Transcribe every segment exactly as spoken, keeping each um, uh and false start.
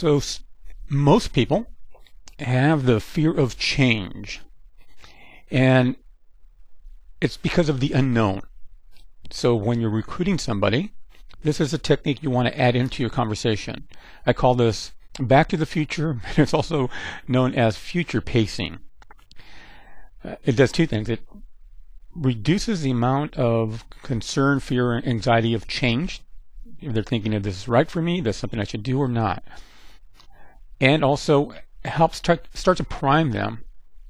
So s- most people have the fear of change, and it's because of the unknown. So when you're recruiting somebody, this is a technique you want to add into your conversation. I call this back to the future, and it's also known as future pacing. Uh, it does two things. It reduces the amount of concern, fear, and anxiety of change. They're thinking if this is right for me, this is something I should do or not. And also helps start, start to prime them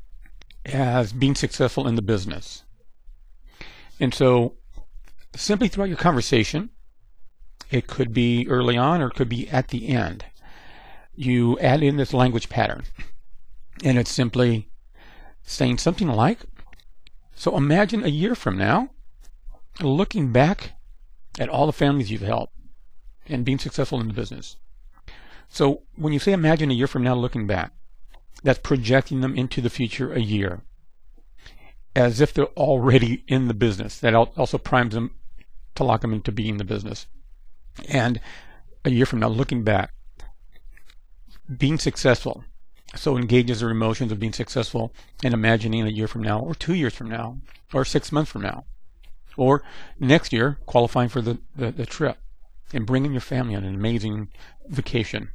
as being successful in the business. And so simply throughout your conversation, it could be early on or it could be at the end, you add in this language pattern. And it's simply saying something like, so imagine a year from now, looking back at all the families you've helped and being successful in the business. So when you say imagine a year from now looking back, that's projecting them into the future a year, as if they're already in the business. That also primes them to lock them into being the business. And a year from now looking back, being successful. So engages their emotions of being successful and imagining a year from now or two years from now or six months from now or next year qualifying for the, the, the trip and bringing your family on an amazing vacation.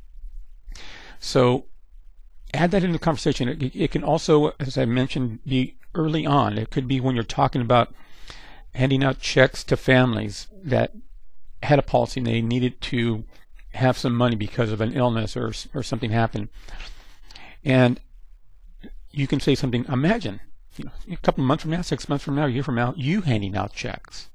So add that into the conversation. It, it can also, as I mentioned, be early on. It could be when you're talking about handing out checks to families that had a policy and they needed to have some money because of an illness or or something happened. And you can say something, imagine, you know, a couple of months from now, six months from now, a year from now, you handing out checks.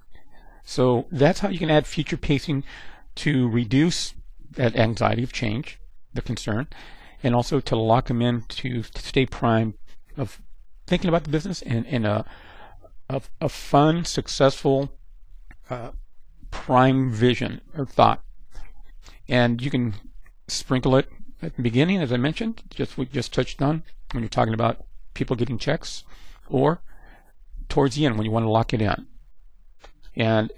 So that's how you can add future pacing to reduce that anxiety of change, the concern, and also to lock them in to, to stay primed of thinking about the business in, in a, a, a fun, successful, uh, prime vision or thought. And you can sprinkle it at the beginning, as I mentioned, just we just touched on when you're talking about people getting checks, or towards the end when you want to lock it in. And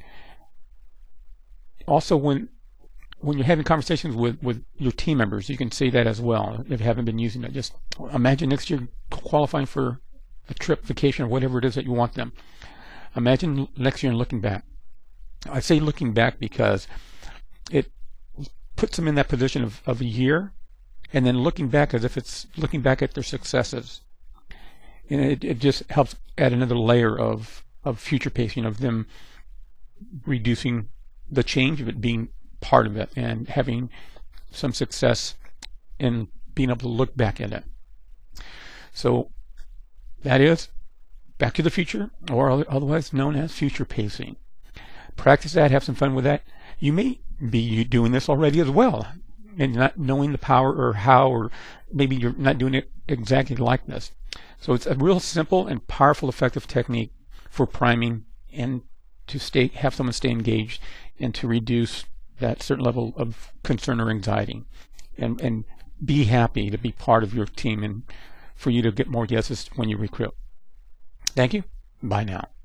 also when when you're having conversations with, with your team members, you can say that as well. If you haven't been using it, just imagine next year qualifying for a trip, vacation, or whatever it is that you want them. Imagine next year and looking back. I say looking back because it puts them in that position of, of a year and then looking back as if it's looking back at their successes. And it, it just helps add another layer of, of future pacing, of them reducing the change of it being part of it and having some success in being able to look back at it. So that is Back to the Future, or otherwise known as future pacing. Practice that, have some fun with that. You may be doing this already as well and not knowing the power or how, or maybe you're not doing it exactly like this. So it's a real simple and powerful, effective technique for priming and to stay, have someone stay engaged and to reduce that certain level of concern or anxiety, and, and be happy to be part of your team and for you to get more yeses when you recruit. Thank you. Bye now.